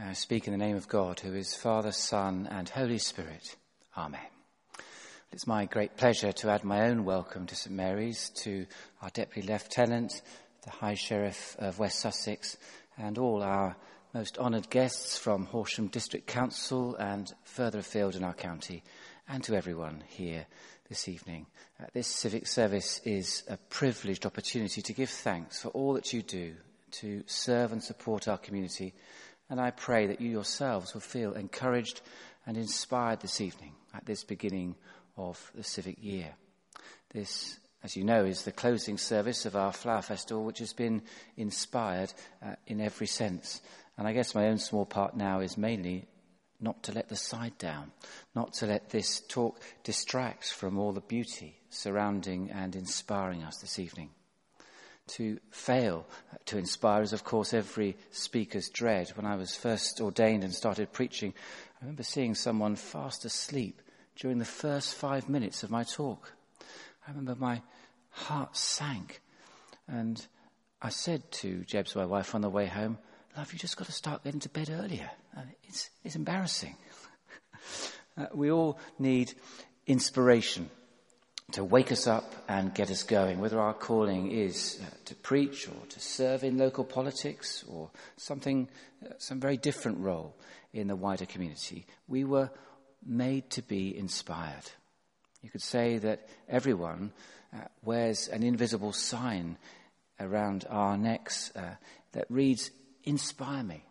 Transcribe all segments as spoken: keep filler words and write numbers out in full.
I speak in the name of God, who is Father, Son, and Holy Spirit. Amen. It's my great pleasure to add my own welcome to St Mary's, to our Deputy Lieutenant, the High Sheriff of West Sussex, and all our most honoured guests from Horsham District Council and further afield in our county, and to everyone here this evening. Uh, this civic service is a privileged opportunity to give thanks for all that you do to serve and support our community. And I pray that you yourselves will feel encouraged and inspired this evening at this beginning of the civic year. This, as you know, is the closing service of our Flower Festival, which has been inspired uh, in every sense. And I guess my own small part now is mainly not to let the side down, not to let this talk distract from all the beauty surrounding and inspiring us this evening. To fail to inspire is, of course, every speaker's dread. When I was first ordained and started preaching, I remember seeing someone fast asleep during the first five minutes of my talk. I remember my heart sank, and I said to Jebs, my wife, on the way home, "Love, you just got to start getting to bed earlier. It's, it's embarrassing." uh, we all need inspiration to wake us up and get us going, whether our calling is uh, to preach or to serve in local politics or something, uh, some very different role in the wider community. We were made to be inspired. You could say that everyone uh, wears an invisible sign around our necks uh, that reads, "Inspire me.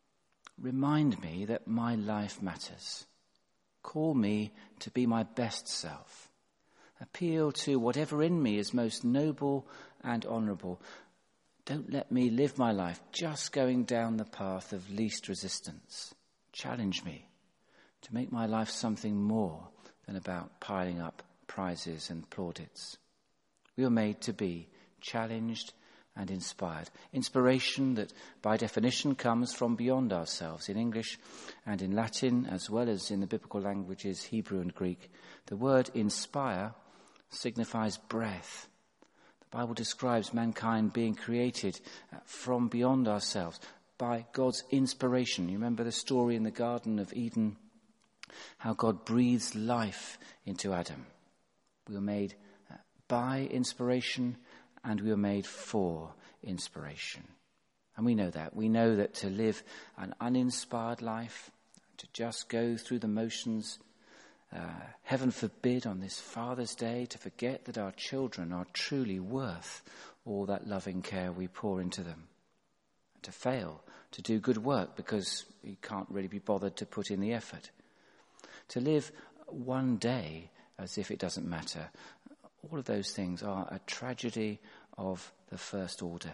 Remind me that my life matters. Call me to be my best self. Appeal to whatever in me is most noble and honourable. Don't let me live my life just going down the path of least resistance. Challenge me to make my life something more than about piling up prizes and plaudits." We are made to be challenged and inspired. Inspiration that by definition comes from beyond ourselves. In English and in Latin, as well as in the biblical languages Hebrew and Greek, the word inspire signifies breath. The Bible describes mankind being created from beyond ourselves by God's inspiration. You remember the story in the Garden of Eden, how God breathes life into Adam. We were made by inspiration, and we were made for inspiration. And we know that. We know that to live an uninspired life, to just go through the motions, Uh, heaven forbid on this Father's Day to forget that our children are truly worth all that loving care we pour into them. And to fail to do good work because we can't really be bothered to put in the effort. To live one day as if it doesn't matter. All of those things are a tragedy of the first order.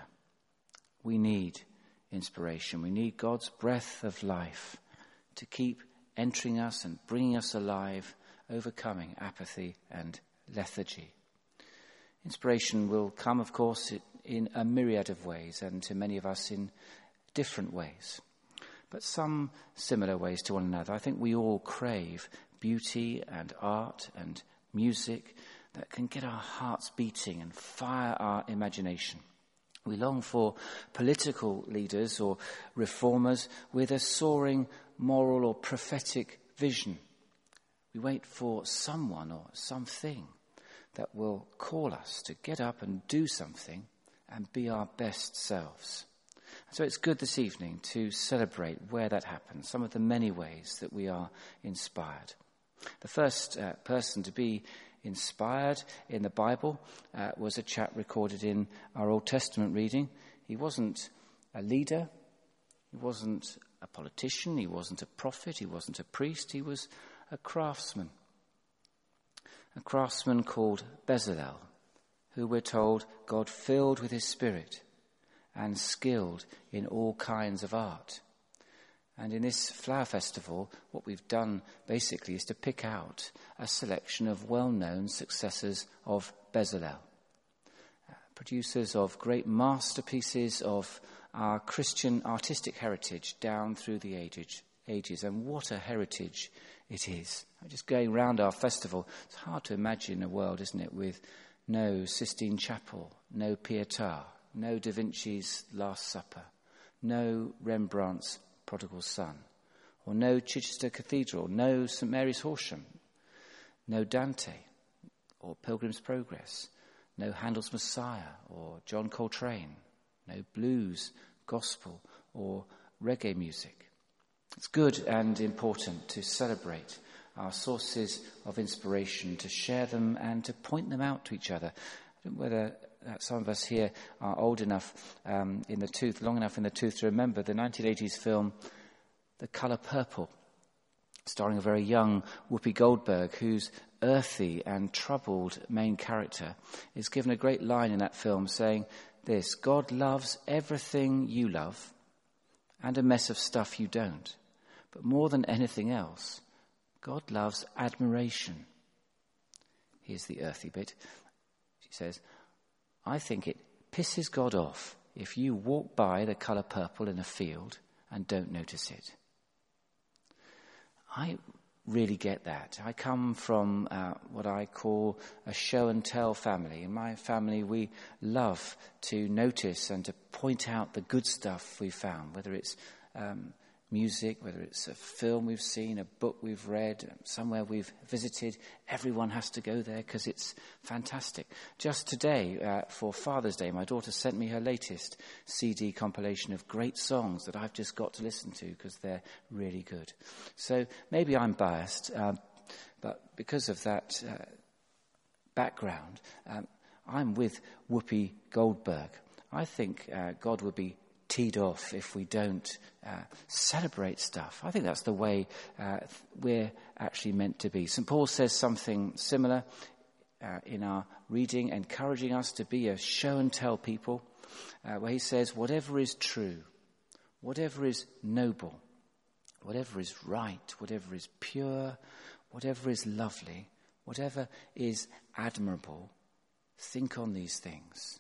We need inspiration. We need God's breath of life to keep entering us and bringing us alive, overcoming apathy and lethargy. Inspiration will come, of course, in a myriad of ways, and to many of us in different ways, but some similar ways to one another. I think we all crave beauty and art and music that can get our hearts beating and fire our imagination. We long for political leaders or reformers with a soaring moral or prophetic vision. We wait for someone or something that will call us to get up and do something and be our best selves. So it's good this evening to celebrate where that happens, some of the many ways that we are inspired. The first uh, person to be inspired in the Bible uh, was a chap recorded in our Old Testament reading. He wasn't a leader, he wasn't a politician, he wasn't a prophet, he wasn't a priest, he was a craftsman. A craftsman called Bezalel, who we're told God filled with his spirit and skilled in all kinds of art. And in this flower festival, what we've done basically is to pick out a selection of well-known successors of Bezalel, uh, producers of great masterpieces of our Christian artistic heritage down through the ages. ages. And what a heritage it is. Just going round our festival, it's hard to imagine a world, isn't it, with no Sistine Chapel, no Pietà, no Da Vinci's Last Supper, no Rembrandt's Prodigal Son, or no Chichester Cathedral, no St Mary's Horsham, no Dante or Pilgrim's Progress, no Handel's Messiah or John Coltrane, no blues, gospel or reggae music. It's good and important to celebrate our sources of inspiration, to share them and to point them out to each other. I don't know whether uh, some of us here are old enough um, in the tooth, long enough in the tooth to remember the nineteen eighties film The Colour Purple, starring a very young Whoopi Goldberg, whose earthy and troubled main character is given a great line in that film saying this: God loves everything you love and a mess of stuff you don't. But more than anything else, God loves admiration. Here's the earthy bit. She says, I think it pisses God off if you walk by the colour purple in a field and don't notice it. I really get that. I come from uh, what I call a show and tell family. In my family, we love to notice and to point out the good stuff we found, whether it's um, music, whether it's a film we've seen, a book we've read, somewhere we've visited. Everyone has to go there because it's fantastic. Just today, uh, for Father's Day, my daughter sent me her latest C D compilation of great songs that I've just got to listen to because they're really good. So maybe I'm biased, uh, but because of that uh, background, um, I'm with Whoopi Goldberg. I think uh, God would be teed off if we don't uh, celebrate stuff. I think that's the way uh, we're actually meant to be. Saint Paul says something similar uh, in our reading, encouraging us to be a show and tell people, uh, where he says, whatever is true, whatever is noble, whatever is right, whatever is pure, whatever is lovely, whatever is admirable, think on these things.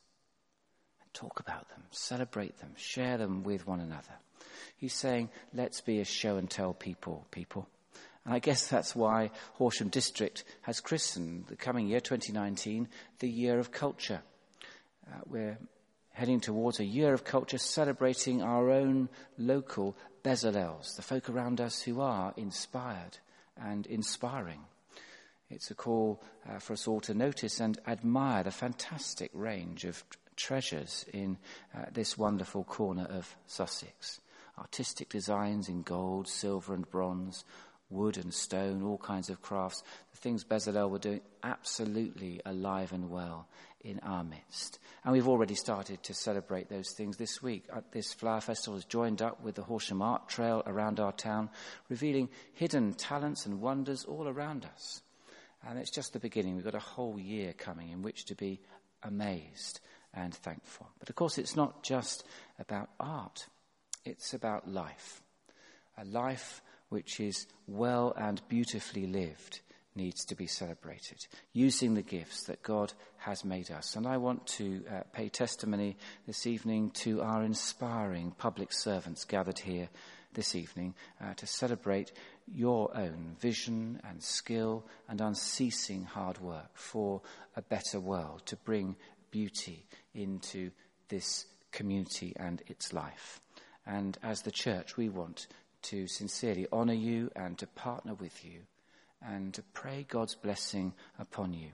Talk about them, celebrate them, share them with one another. He's saying, let's be a show and tell people, people. And I guess that's why Horsham District has christened the coming year, twenty nineteen, the Year of Culture. Uh, we're heading towards a year of culture, celebrating our own local Bezalels, the folk around us who are inspired and inspiring. It's a call uh, for us all to notice and admire the fantastic range of treasures in uh, this wonderful corner of Sussex. Artistic designs in gold, silver and bronze, wood and stone, all kinds of crafts. The things Bezalel were doing absolutely alive and well in our midst. And we've already started to celebrate those things this week. Uh, this flower festival has joined up with the Horsham Art Trail around our town, revealing hidden talents and wonders all around us. And it's just the beginning. We've got a whole year coming in which to be amazed and thankful. But of course, it's not just about art. It's about life. A life which is well and beautifully lived needs to be celebrated, using the gifts that God has made us. And I want to uh, pay testimony this evening to our inspiring public servants gathered here this evening uh, to celebrate your own vision and skill and unceasing hard work for a better world, to bring beauty into this community and its life. And as the church, we want to sincerely honour you and to partner with you and to pray God's blessing upon you.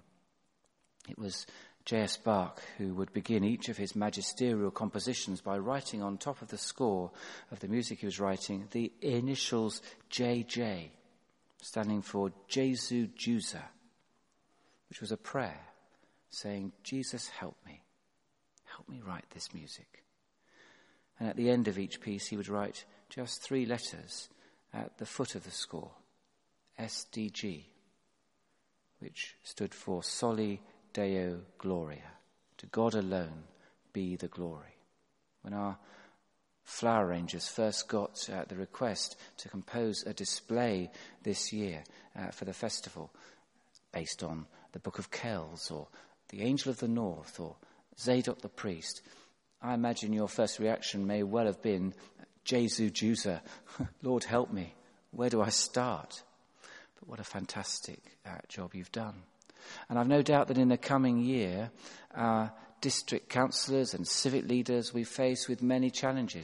It was J S Bach who would begin each of his magisterial compositions by writing on top of the score of the music he was writing the initials J J, standing for Jesu Jusa, which was a prayer saying, Jesus, help me. Help me write this music. And at the end of each piece, he would write just three letters at the foot of the score, S D G, which stood for Soli Deo Gloria. To God alone be the glory. When our flower arrangers first got uh, the request to compose a display this year uh, for the festival, based on the Book of Kells or the Angel of the North or Zadok the Priest, I imagine your first reaction may well have been, Jesu Jusa, Lord help me, where do I start? But what a fantastic uh, job you've done. And I've no doubt that in the coming year, our district councillors and civic leaders we face with many challenges.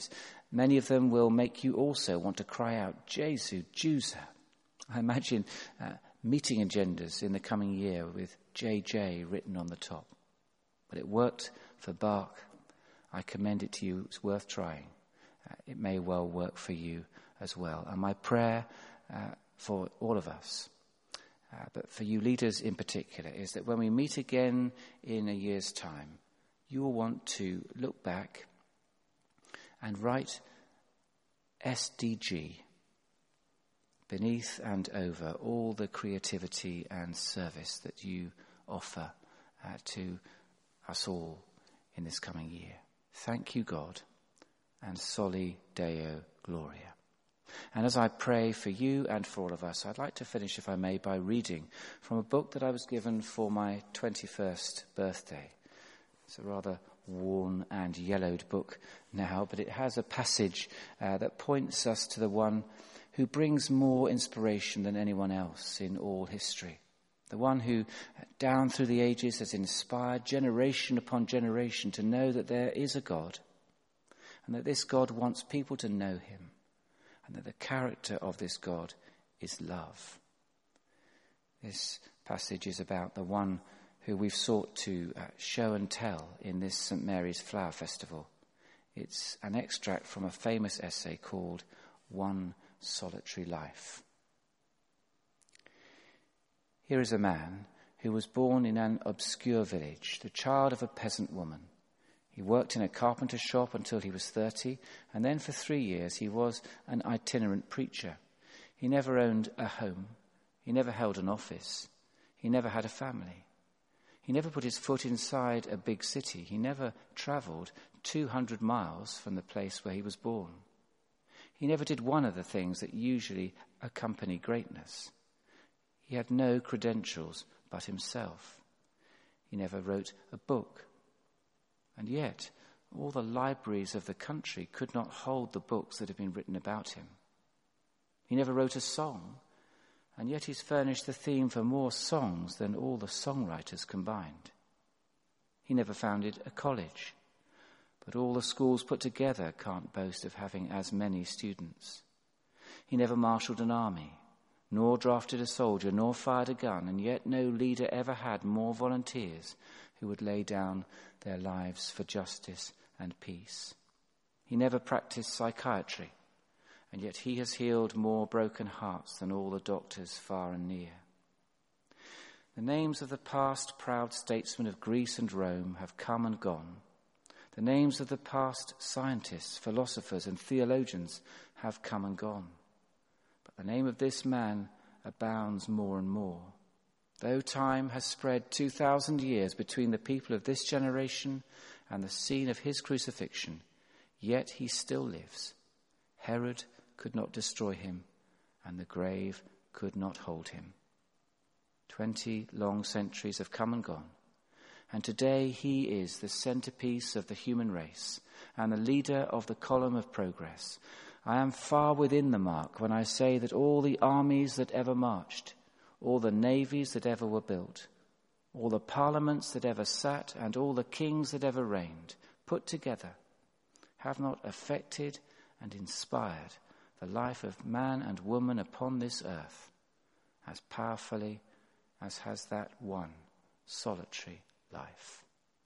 Many of them will make you also want to cry out, Jesu, Jusa. I imagine uh, meeting agendas in the coming year with J J written on the top. But it worked for Bach. I commend it to you. It's worth trying. Uh, it may well work for you as well. And my prayer uh, for all of us, uh, but for you leaders in particular, is that when we meet again in a year's time, you will want to look back and write S D G beneath and over all the creativity and service that you offer uh, to us all in this coming year. Thank you, God, and Soli Deo Gloria. And as I pray for you and for all of us, I'd like to finish, if I may, by reading from a book that I was given for my twenty-first birthday. It's a rather worn and yellowed book now, but it has a passage uh, that points us to the one who brings more inspiration than anyone else in all history. The one who, down through the ages, has inspired generation upon generation to know that there is a God, and that this God wants people to know him, and that the character of this God is love. This passage is about the one who we've sought to uh, show and tell in this Saint Mary's Flower Festival. It's an extract from a famous essay called One Solitary Life. Here is a man who was born in an obscure village, the child of a peasant woman. He worked in a carpenter shop until he was thirty, and then for three years he was an itinerant preacher. He never owned a home. He never held an office. He never had a family. He never put his foot inside a big city. He never travelled two hundred miles from the place where he was born. He never did one of the things that usually accompany greatness. He had no credentials but himself. He never wrote a book. And yet, all the libraries of the country could not hold the books that had been written about him. He never wrote a song, and yet he's furnished the theme for more songs than all the songwriters combined. He never founded a college, but all the schools put together can't boast of having as many students. He never marshalled an army, nor drafted a soldier, nor fired a gun, and yet no leader ever had more volunteers who would lay down their lives for justice and peace. He never practiced psychiatry, and yet he has healed more broken hearts than all the doctors far and near. The names of the past proud statesmen of Greece and Rome have come and gone. The names of the past scientists, philosophers, and theologians have come and gone. But the name of this man abounds more and more. Though time has spread two thousand years between the people of this generation and the scene of his crucifixion, yet he still lives. Herod could not destroy him, and the grave could not hold him. Twenty long centuries have come and gone, and today he is the centerpiece of the human race and the leader of the column of progress. I am far within the mark when I say that all the armies that ever marched, all the navies that ever were built, all the parliaments that ever sat, and all the kings that ever reigned, put together, have not affected and inspired the life of man and woman upon this earth as powerfully as has that one solitary life.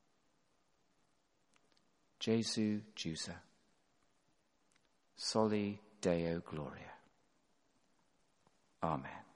Jesu Jusa. Soli Deo Gloria. Amen.